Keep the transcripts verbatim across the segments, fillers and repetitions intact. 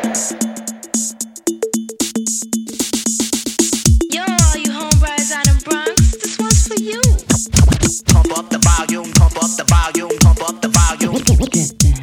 Yo, all you homeboys out in Bronx, this one's for you. Pump up the volume, pump up the volume, pump up the volume. Get down.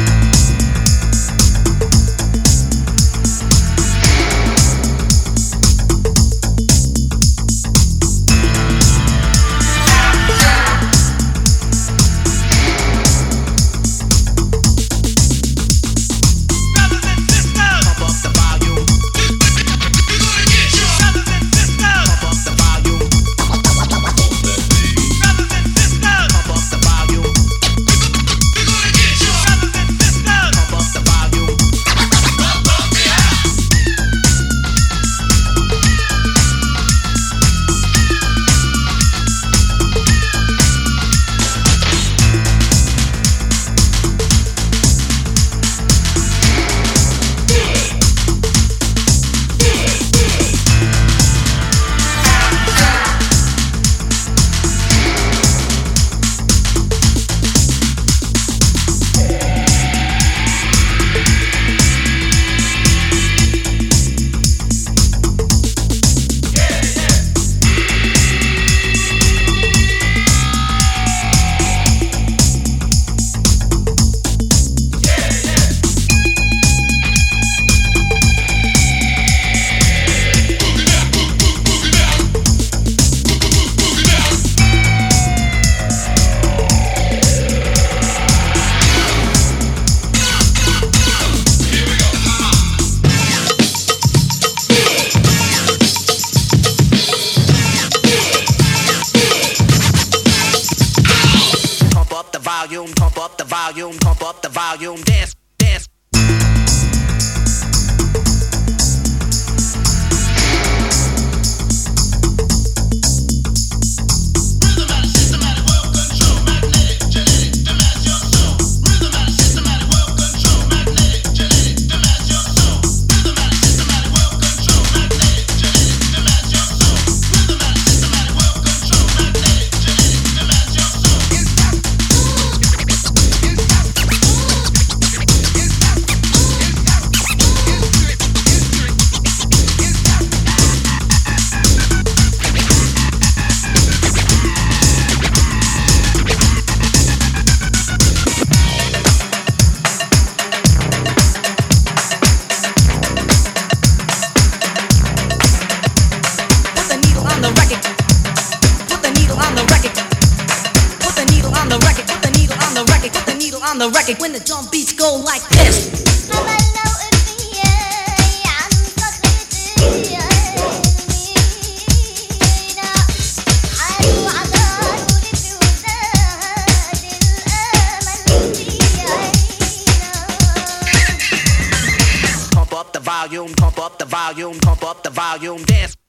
Volume, pump up the volume, pump up the volume, dance, dance. On the record when the drum beats go like this. Pump up the volume, pump up the volume, pump up the volume, dance.